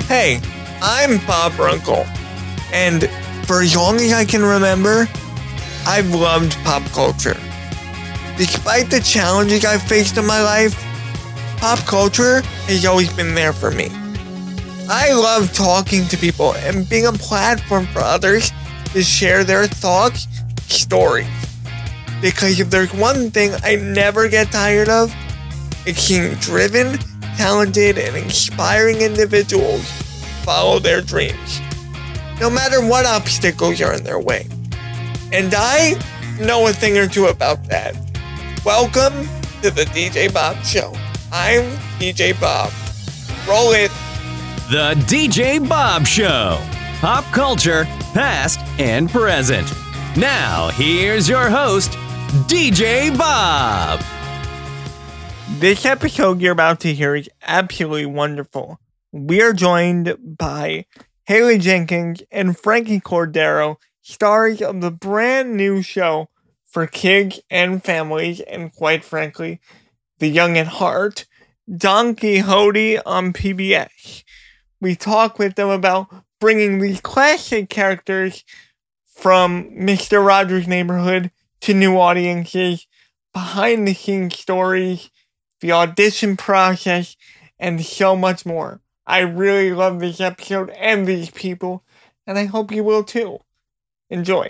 Hey, I'm Bob Runkle, and for as long as I can remember, I've loved pop culture. Despite the challenges I've faced in my life, pop culture has always been there for me. I love talking to people and being a platform for others to share their thoughts, stories. Because if there's one thing I never get tired of, it's seeing driven, talented, and inspiring individuals follow their dreams, no matter what obstacles are in their way. And I know a thing or two about that. Welcome to the DJ Bob Show. I'm DJ Bob. Roll it. The DJ Bob Show. Pop culture, past and present. Now, here's your host, DJ Bob. This episode you're about to hear is absolutely wonderful. We are joined by Haley Jenkins and Frankie Cordero, stars of the brand new show for kids and families, and quite frankly, the young at heart, Don Quixote on PBS. We talk with them about bringing these classic characters from Mr. Rogers' Neighborhood to new audiences, behind the scenes stories, the audition process, and so much more. I really love this episode and these people, and I hope you will too. Enjoy.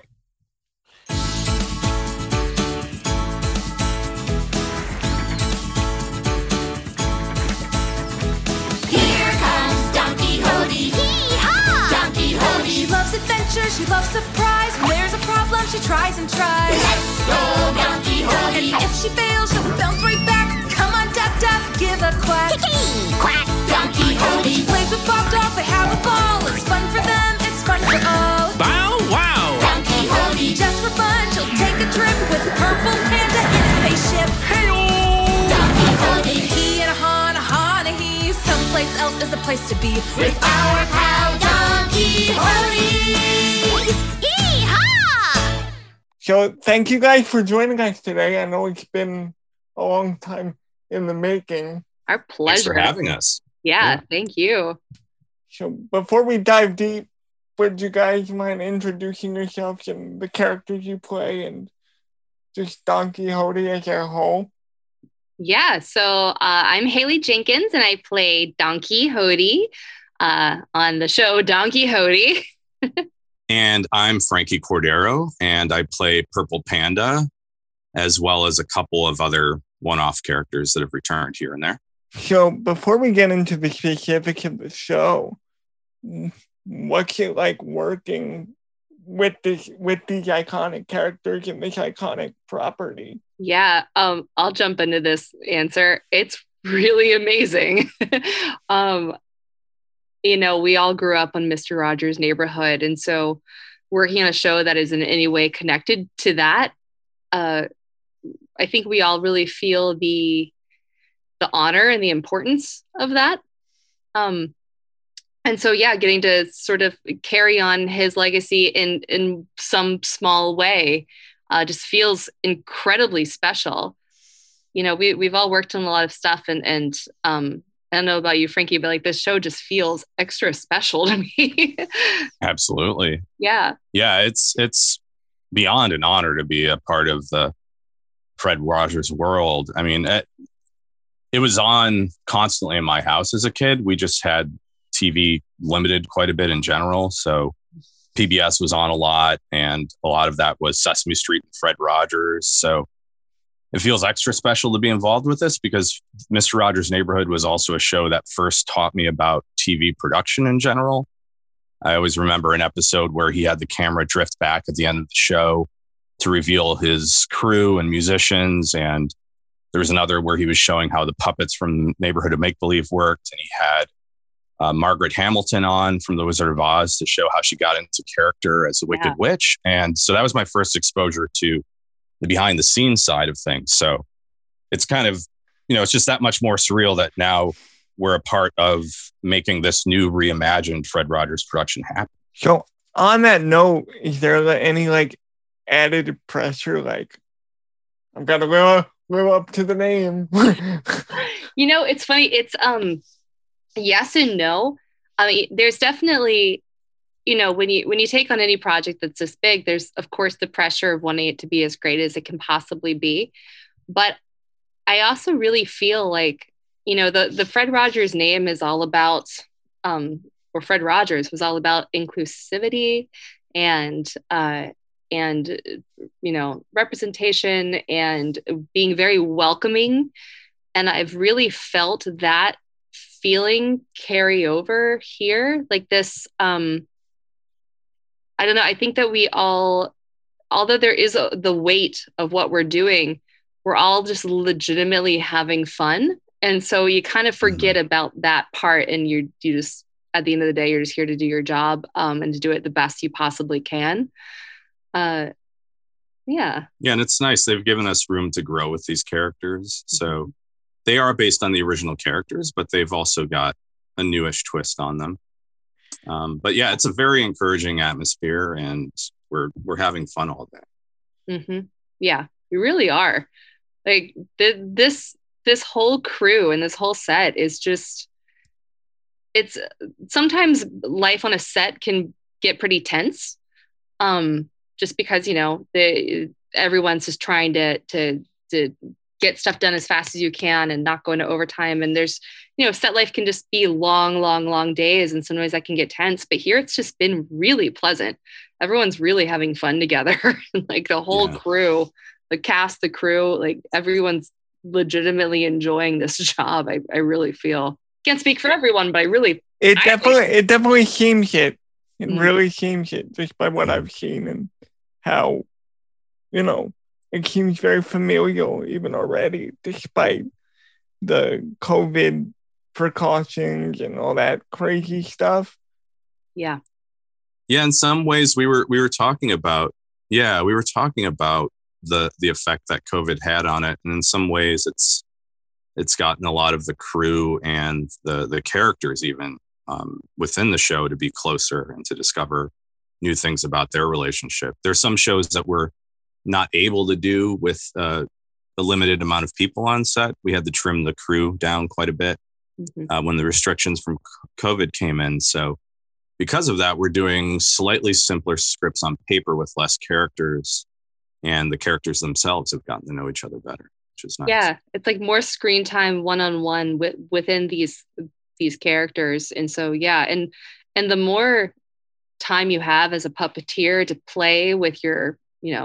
Here comes Don Quixote. Hee-haw! Don Quixote. She loves adventure, she loves surprise. When there's a problem, she tries and tries. Let's go, Don Quixote. And if she fails, she'll bounce right back. Come on, duck, duck, give a quack. Kiki! Quack! Don Quixote. Plays with Bob Dolls, they have a ball. It's fun for them, it's fun for all. Bow wow! Don Quixote. Just for fun, she'll take a trip with Purple Panda in a spaceship. Don Quixote. He and a Han, a he. Someplace else is the place to be. With our pal Don Quixote. Hee-haw! So thank you guys for joining us today. I know it's been a long time in the making. Our pleasure. Thanks for having us. Yeah, thank you. So before we dive deep, would you guys mind introducing yourselves and the characters you play and just Don Quixote as a whole? Yeah, so I'm Haley Jenkins, and I play Don Quixote on the show Don Quixote. And I'm Frankie Cordero, and I play Purple Panda, as well as a couple of other one-off characters that have returned here and there. So before we get into the specifics of the show, what's it like working with these iconic characters and this iconic property? Yeah, I'll jump into this answer. It's really amazing. We all grew up on Mr. Rogers' Neighborhood, and so working on a show that is in any way connected to that, I think we all really feel the honor and the importance of that. And so, yeah, getting to sort of carry on his legacy in some small way just feels incredibly special. We've all worked on a lot of stuff, and I don't know about you, Frankie, but like this show just feels extra special to me. Absolutely. Yeah. Yeah, it's beyond an honor to be a part of the Fred Rogers world. I mean, it was on constantly in my house as a kid. We just had TV limited quite a bit in general. So PBS was on a lot, and a lot of that was Sesame Street and Fred Rogers. So it feels extra special to be involved with this because Mr. Rogers' Neighborhood was also a show that first taught me about TV production in general. I always remember an episode where he had the camera drift back at the end of the show to reveal his crew and musicians. And there was another where he was showing how the puppets from Neighborhood of Make Believe worked. And he had Margaret Hamilton on from The Wizard of Oz to show how she got into character as the Wicked Witch. And so that was my first exposure to the behind the scenes side of things. So it's kind of, it's just that much more surreal that now we're a part of making this new reimagined Fred Rogers production happen. So on that note, is there any added pressure? I've got to live up to the name. It's funny. It's yes and no. I mean, there's definitely, when you take on any project that's this big, there's of course the pressure of wanting it to be as great as it can possibly be. But I also really feel like, the Fred Rogers name is all about, or Fred Rogers was all about inclusivity and, representation and being very welcoming. And I've really felt that feeling carry over here. Like this, I don't know. I think that we all, although there is the weight of what we're doing, we're all just legitimately having fun. And so you kind of forget about that part, and you just, at the end of the day, you're just here to do your job, and to do it the best you possibly can. Yeah. Yeah. And it's nice. They've given us room to grow with these characters. So they are based on the original characters, but they've also got a newish twist on them. But yeah, it's a very encouraging atmosphere, and we're having fun all day. Mm-hmm. Yeah, we really are. Like this whole crew and this whole set is just, it's sometimes life on a set can get pretty tense. Just because, everyone's just trying to get stuff done as fast as you can and not go into overtime. And there's, set life can just be long days. And sometimes that can get tense, but here it's just been really pleasant. Everyone's really having fun together. Like the whole crew, the cast, the crew, like everyone's legitimately enjoying this job. I really feel, can't speak for everyone, but it definitely seems it. It really seems it, just by what I've seen and how, it seems very familiar even already, despite the COVID precautions and all that crazy stuff. Yeah. Yeah, in some ways we were talking about the effect that COVID had on it. And in some ways it's gotten a lot of the crew and the characters even within the show to be closer and to discover new things about their relationship. There's some shows that we're not able to do with a limited amount of people on set. We had to trim the crew down quite a bit when the restrictions from COVID came in. So because of that, we're doing slightly simpler scripts on paper with less characters, and the characters themselves have gotten to know each other better, which is nice. Yeah, it's like more screen time one-on-one within these characters. And so, yeah, and the more time you have as a puppeteer to play with your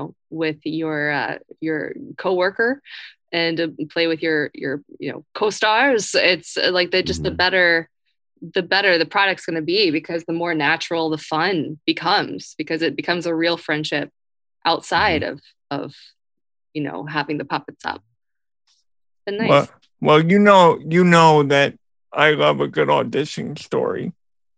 coworker and to play with your co-stars, it's like the better the product's going to be, because the more natural the fun becomes, because it becomes a real friendship outside of having the puppets up. And nice. Well, you know that I love a good audition story.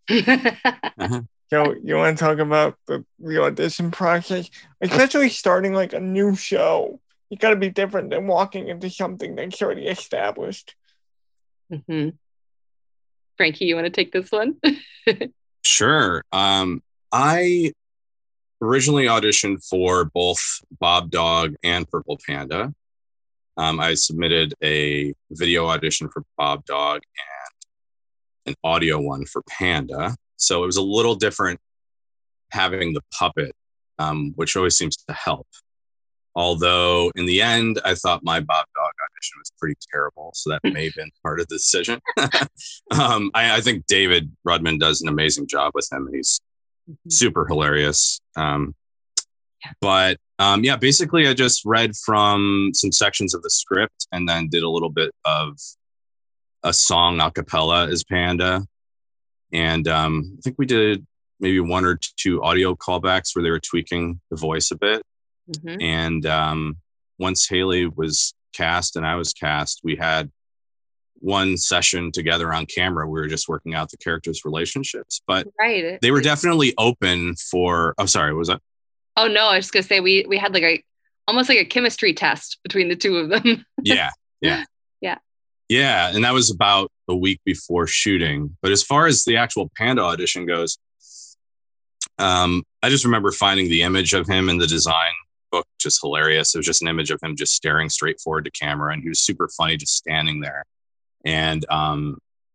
So you want to talk about the audition process, especially starting like a new show? You got to be different than walking into something that's already established. Mm-hmm. Frankie, you want to take this one? Sure. I originally auditioned for both Bob Dog and Purple Panda. I submitted a video audition for Bob Dog and an audio one for Panda. So it was a little different having the puppet, which always seems to help. Although in the end, I thought my Bob Dog audition was pretty terrible. So that may have been part of the decision. I think David Rudman does an amazing job with him. He's super hilarious. But basically I just read from some sections of the script and then did a little bit of a song a cappella as Panda. And I think we did maybe one or two audio callbacks where they were tweaking the voice a bit. Mm-hmm. And once Haley was cast and I was cast, we had one session together on camera. We were just working out the characters' relationships, but they were definitely open for. Oh, sorry, what was that? Oh no, I was just gonna say we had like almost like a chemistry test between the two of them. Yeah. And that was about a week before shooting. But as far as the actual Panda audition goes, I just remember finding the image of him in the design book just hilarious. It was just an image of him just staring straight forward to camera, and he was super funny just standing there. And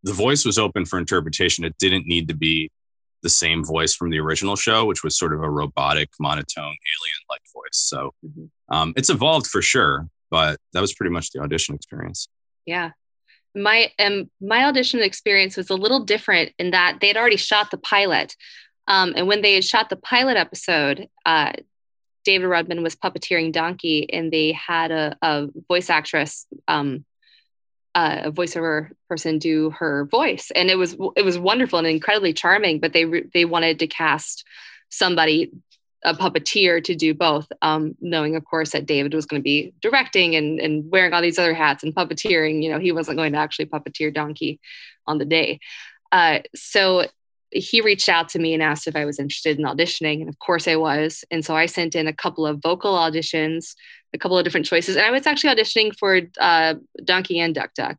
the voice was open for interpretation. It didn't need to be the same voice from the original show, which was sort of a robotic, monotone, alien-like voice. So it's evolved for sure, but that was pretty much the audition experience. Yeah. My audition experience was a little different in that they had already shot the pilot. And when they had shot the pilot episode, David Rudman was puppeteering Donkey, and they had a voice actress, a voiceover person do her voice. And it was wonderful and incredibly charming, but they wanted to cast somebody, a puppeteer, to do both, knowing of course that David was going to be directing and wearing all these other hats and puppeteering. You know, he wasn't going to actually puppeteer Donkey on the day. So he reached out to me and asked if I was interested in auditioning. And of course I was. And so I sent in a couple of vocal auditions, a couple of different choices. And I was actually auditioning for Donkey and Duck Duck.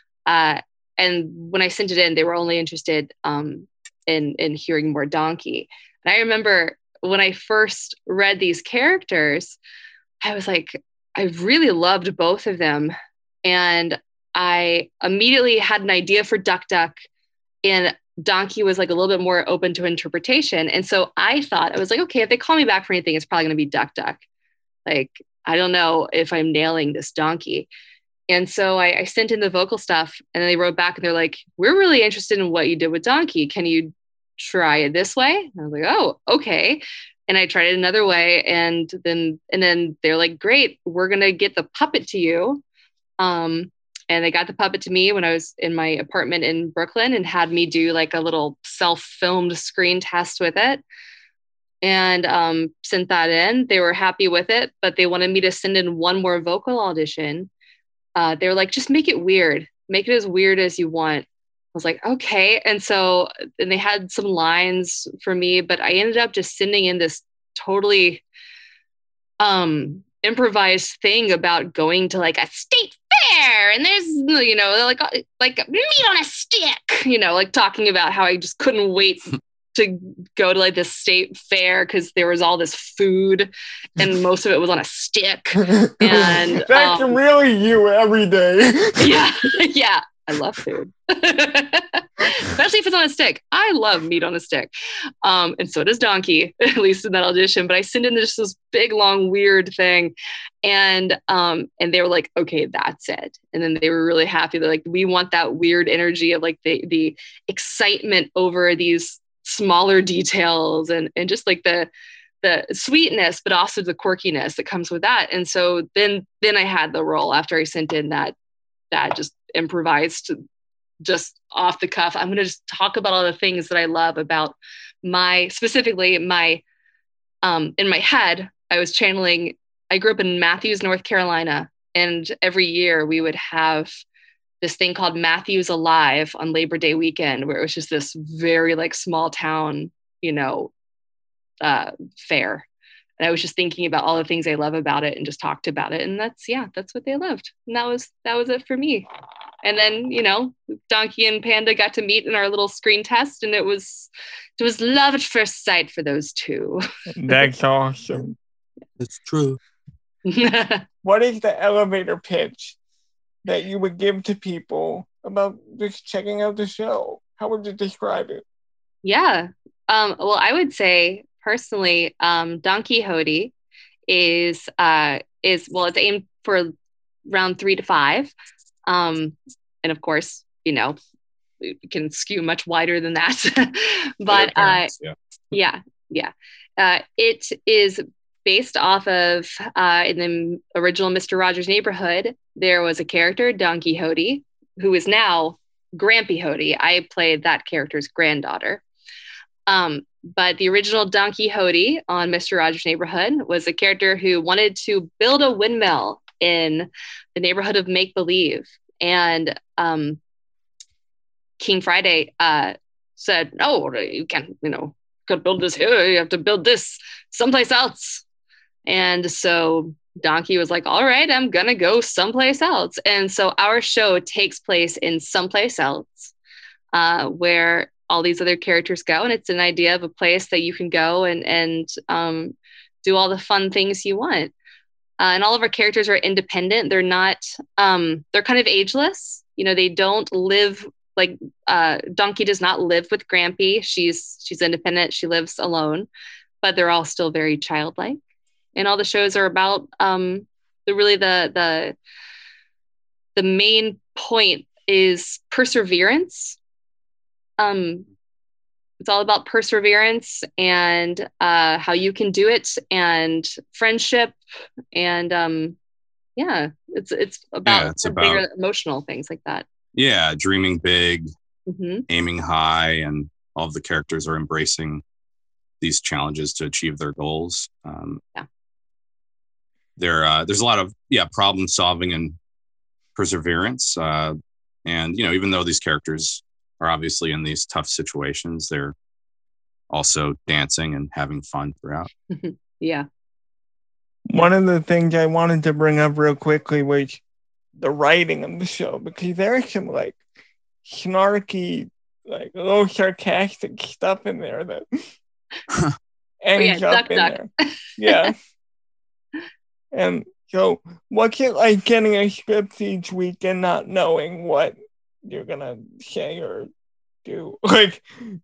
And when I sent it in, they were only interested in hearing more Donkey. And I remember when I first read these characters, I was like, I really loved both of them. And I immediately had an idea for Duck Duck, and Donkey was like a little bit more open to interpretation. And so I was like, okay, if they call me back for anything, it's probably going to be Duck Duck. Like, I don't know if I'm nailing this Donkey. And so I sent in the vocal stuff, and then they wrote back and they're like, we're really interested in what you did with Donkey. Can you try it this way? And I was like, oh, okay. And I tried it another way. And then they're like, great, we're going to get the puppet to you. And they got the puppet to me when I was in my apartment in Brooklyn, and had me do like a little self-filmed screen test with it, and sent that in. They were happy with it, but they wanted me to send in one more vocal audition. They were like, just make it weird. Make it as weird as you want. I was like, okay. And they had some lines for me, but I ended up just sending in this totally improvised thing about going to like a state fair, and there's, you know, like meat on a stick, you know, like talking about how I just couldn't wait to go to like this state fair because there was all this food and most of it was on a stick. And that's really you every day. yeah, I love food. Especially if it's on a stick. I love meat on a stick. And so does Donkey, at least in that audition. But I sent in just this big, long, weird thing. And they were like, okay, that's it. And then they were really happy. They're like, we want that weird energy of like the excitement over these smaller details, and just like the sweetness, but also the quirkiness that comes with that. And so then I had the role after I sent in that just improvised, just off the cuff. I'm going to just talk about all the things that I love about specifically in my head. I was channeling, I grew up in Matthews, North Carolina. And every year we would have this thing called Matthews Alive on Labor Day weekend, where it was just this very like small town, you know, fair. And I was just thinking about all the things I love about it and just talked about it. And that's what they loved. And that was it for me. And then, you know, Donkey and Panda got to meet in our little screen test, and it was love at first sight for those two. That's awesome. It's true. What is the elevator pitch that you would give to people about just checking out the show? How would you describe it? Yeah. Well, I would say personally, Don Quixote is it's aimed for round 3 to 5. And of course, you know, it can skew much wider than that. But it is based off of in the original Mr. Rogers' Neighborhood, there was a character, Don Quixote, who is now Grampy-Hote. I played that character's granddaughter. But the original Don Quixote on Mr. Rogers' Neighborhood was a character who wanted to build a windmill in the neighborhood of make-believe. And King Friday said, no, you can't, you know, could build this here. You have to build this someplace else. And so Donkey was like, all right, I'm going to go someplace else. And so our show takes place in someplace else where all these other characters go. And it's an idea of a place that you can go and do all the fun things you want. And all of our characters are independent. They're not, they're kind of ageless. You know, they don't live like Donkey does not live with Grampy. She's independent. She lives alone, but they're all still very childlike. And all the shows are about the main point is perseverance. It's all about perseverance and how you can do it, and friendship, and it's about bigger emotional things like that. Yeah, dreaming big, Mm-hmm. aiming high, and all of the characters are embracing these challenges to achieve their goals. There's a lot of problem solving and perseverance, and even though these characters are obviously in these tough situations, they're also dancing and having fun throughout. Yeah. One of the things I wanted to bring up real quickly was the writing of the show, because there's some like snarky, like a little sarcastic stuff in there that ends up in there. Yeah. And so what's it like getting a script each week and not knowing what you're gonna say or do? Like,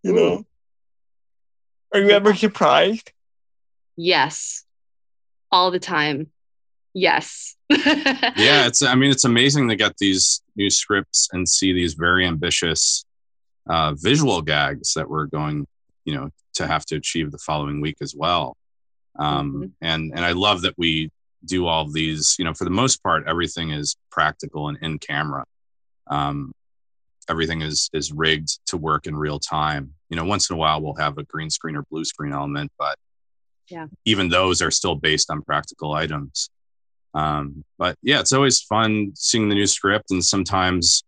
are you ever surprised? Yes. All the time. Yes. Yeah, it's amazing to get these new scripts and see these very ambitious visual gags that we're going, to have to achieve the following week as well. And I love that we do all of these, for the most part, everything is practical and in camera. Everything is rigged to work in real time. Once in a while we'll have a green screen or blue screen element, but even those are still based on practical items. But yeah, it's always fun seeing the new script, and sometimes,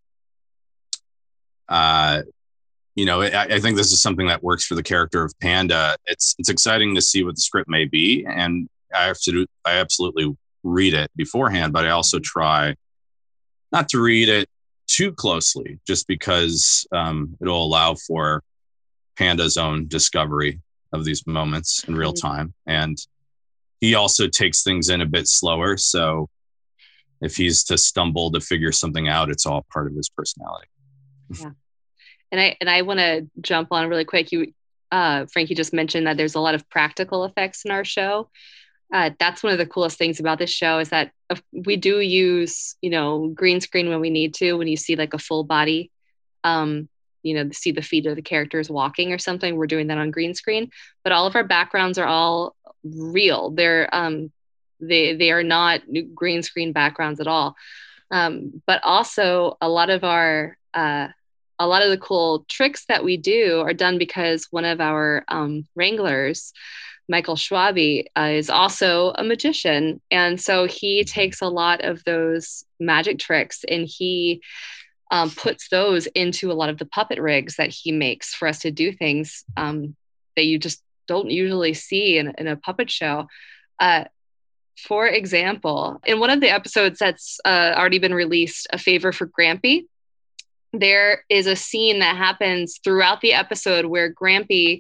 I think this is something that works for the character of Panda. It's exciting to see what the script may be, and I absolutely read it beforehand, but I also try not to read it too closely, just because it'll allow for Panda's own discovery of these moments in real time. And he also takes things in a bit slower. So if he's to stumble to figure something out, it's all part of his personality. Yeah. And I want to jump on really quick. Frankie just mentioned that there's a lot of practical effects in our show. That's one of the coolest things about this show, is that we do use, green screen when we need to, when you see like a full body, see the feet of the characters walking or something, we're doing that on green screen, but all of our backgrounds are all real. They're, they are not green screen backgrounds at all. But also a lot of the cool tricks that we do are done because one of our wranglers, Michael Schwabe, is also a magician. And so he takes a lot of those magic tricks and he puts those into a lot of the puppet rigs that he makes for us to do things that you just don't usually see in a puppet show. For example, in one of the episodes that's already been released, A Favor for Grampy, there is a scene that happens throughout the episode where Grampy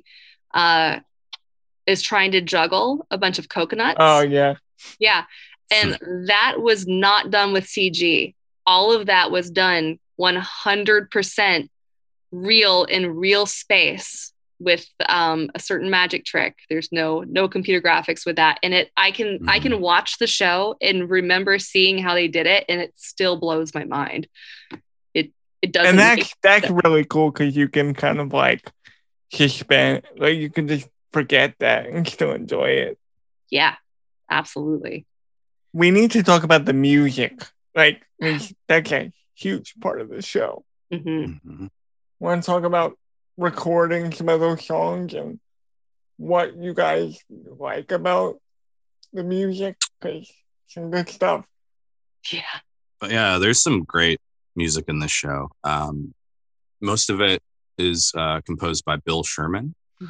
is trying to juggle a bunch of coconuts. Oh, yeah. Yeah. And that was not done with CG. All of that was done 100% real in real space with a certain magic trick. There's no computer graphics with that. And I can watch the show and remember seeing how they did it, and it still blows my mind. It doesn't. And that's really cool, because you can kind of like suspend, like you can just forget that and still enjoy it. Yeah, absolutely. We need to talk about the music. Like, that's a huge part of the show. Want to talk about recording some of those songs and what you guys like about the music? Because some good stuff. Yeah. But yeah, there's some great music in this show. Most of it is composed by Bill Sherman,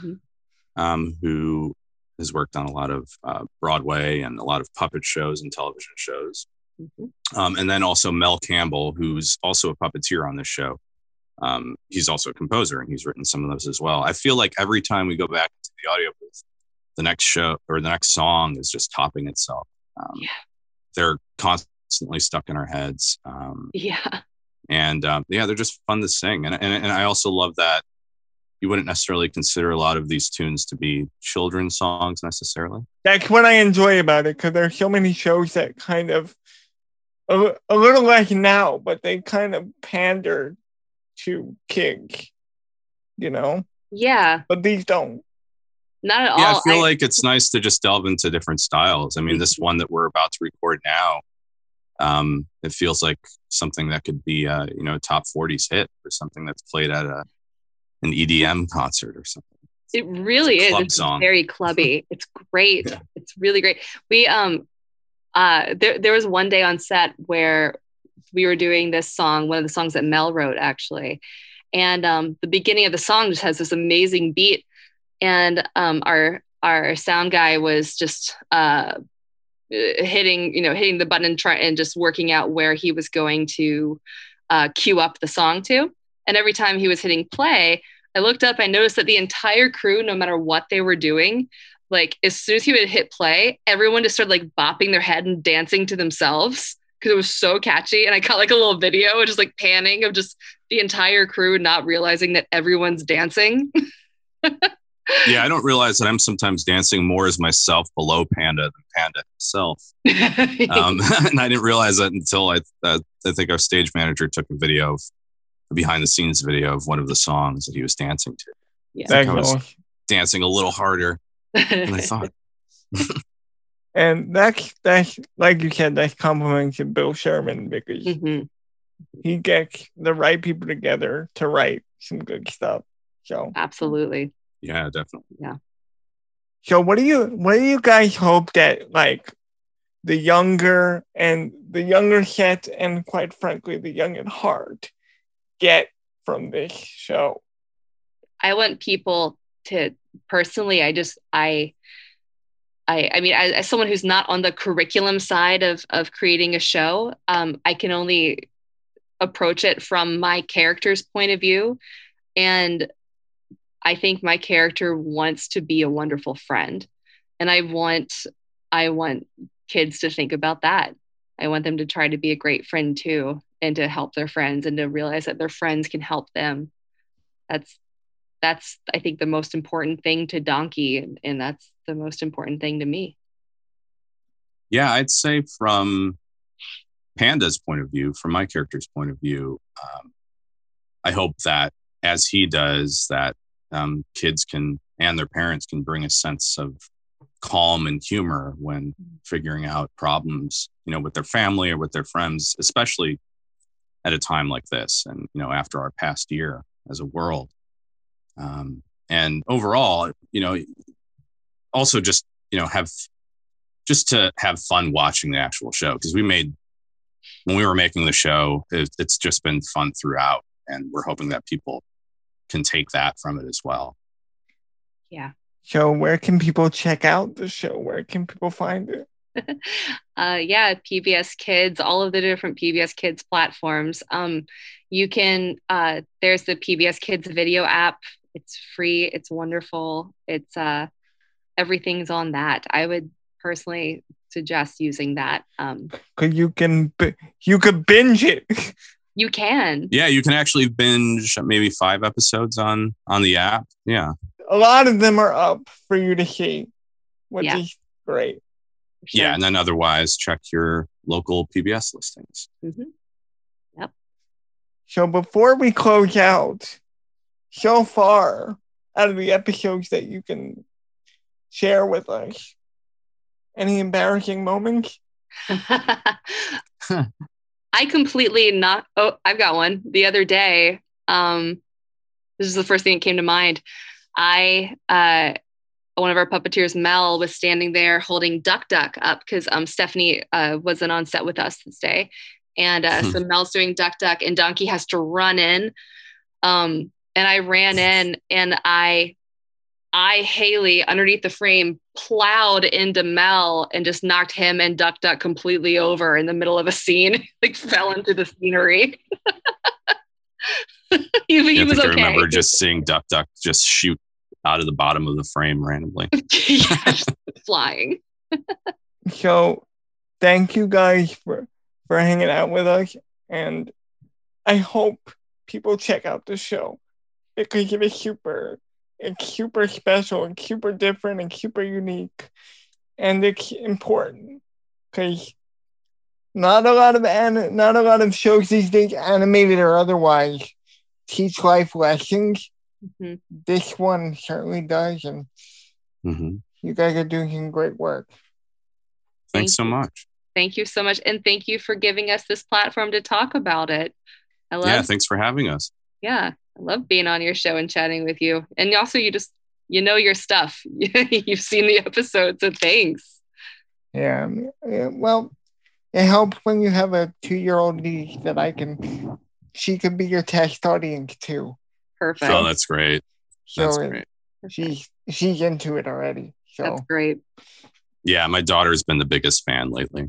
who has worked on a lot of Broadway and a lot of puppet shows and television shows. And then also Mel Campbell, who's also a puppeteer on this show. He's also a composer, and he's written some of those as well. I feel like every time we go back to the audio booth, the next show or the next song is just topping itself. They're constantly stuck in our heads. And yeah, they're just fun to sing. And I also love that you wouldn't necessarily consider a lot of these tunes to be children's songs necessarily. That's what I enjoy about it, because there's so many shows that kind of a little like now, but they kind of pander to kids, you know? Yeah, But these don't. not at all. Yeah, I feel like it's nice to just delve into different styles. I mean, this one that we're about to record now, it feels like something that could be a top 40s hit, or something that's played at an EDM concert or something. It really is. club It's song. very clubby. It's great. Yeah. It's really great. We there was one day on set where we were doing this song, one of the songs that Mel wrote actually, and the beginning of the song just has this amazing beat, and our sound guy was just hitting the button and just working out where he was going to cue up the song to, and every time he was hitting play, I looked up, I noticed that the entire crew, no matter what they were doing, like as soon as he would hit play, everyone just started like bopping their head and dancing to themselves because it was so catchy. And I got like a little video just like panning of just the entire crew not realizing that everyone's dancing. Yeah, I don't realize that I'm sometimes dancing more as myself below Panda than Panda himself. And I didn't realize that until I think our stage manager took a behind the scenes video of one of the songs that he was dancing to. Yeah. I think I was dancing a little harder than I thought. And that's like you said, that's compliment to Bill Sherman, because he gets the right people together to write some good stuff. So Absolutely. Yeah, definitely. Yeah. So what do you guys hope that like the younger set, and quite frankly the young at heart, get from this show? I want people to personally, I mean, as someone who's not on the curriculum side of creating a show, I can only approach it from my character's point of view. And I think my character wants to be a wonderful friend. And I want kids to think about that. I want them to try to be a great friend too, and to help their friends, and to realize that their friends can help them. That's I think the most important thing to Donkey, and that's the most important thing to me. Yeah, I'd say from Panda's point of view, from my character's point of view, I hope that as he does, that kids can, and their parents can, bring a sense of calm and humor when figuring out problems, with their family or with their friends, especially at a time like this, and after our past year as a world. And overall, also just to have fun watching the actual show, because when we were making the show, it's just been fun throughout, and we're hoping that people can take that from it as well. Yeah. So where can people check out the show? Where can people find it? Yeah, PBS Kids, all of the different PBS Kids platforms. You can, there's the PBS Kids video app. It's free. It's wonderful. It's everything's on that. I would personally suggest using that. Cause you could binge it. You can. Yeah, you can actually binge maybe 5 episodes on the app. Yeah. A lot of them are up for you to see, which is great. Sure. Yeah, and then otherwise check your local PBS listings. Yep. So before we close out, so far out of the episodes that you can share with us, any embarrassing moments? I completely not. Oh, I've got one. The other day, this is the first thing that came to mind. One of our puppeteers, Mel, was standing there holding Duck Duck up because Stephanie wasn't on set with us this day. And so Mel's doing Duck Duck, and Donkey has to run in. And I ran in, and I, Haley, underneath the frame, plowed into Mel and just knocked him and Duck Duck completely over in the middle of a scene, like fell into the scenery. he was okay. I remember just seeing Duck Duck just shoot out of the bottom of the frame randomly. Yeah, just flying. So thank you guys for hanging out with us. And I hope people check out the show because it is super special and super different and super unique. And it's important because not a lot of shows these days, animated or otherwise, teach life lessons. Mhm. This one certainly does, and you guys are doing some great work. Thanks so much. Thank you so much. And thank you for giving us this platform to talk about it. Thanks for having us. Yeah, I love being on your show and chatting with you. And also, you know your stuff. You've seen the episode, so thanks. Yeah, well, it helps when you have a 2-year-old niece that she can be your test audience too. Perfect. Oh, that's great. That's great. She's into it already. So that's great. Yeah, my daughter's been the biggest fan lately.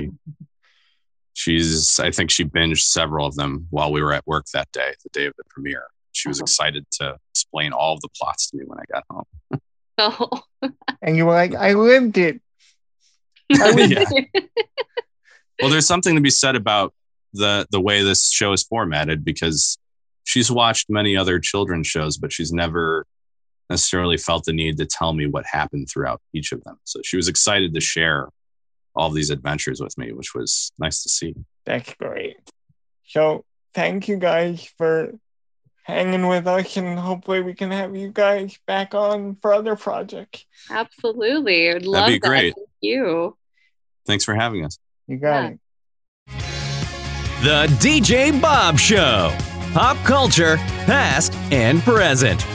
I think she binged several of them while we were at work that day, the day of the premiere. She was excited to explain all of the plots to me when I got home. Oh. And you were like, I lived it. Yeah. Well, there's something to be said about the way this show is formatted, because she's watched many other children's shows, but she's never necessarily felt the need to tell me what happened throughout each of them. So she was excited to share all of these adventures with me, which was nice to see. That's great. So thank you guys for hanging with us, and hopefully we can have you guys back on for other projects. Absolutely. I'd love That'd be great. Thank you. Thanks for having us. You got it. The DJ Bob Show. Pop culture, past and present.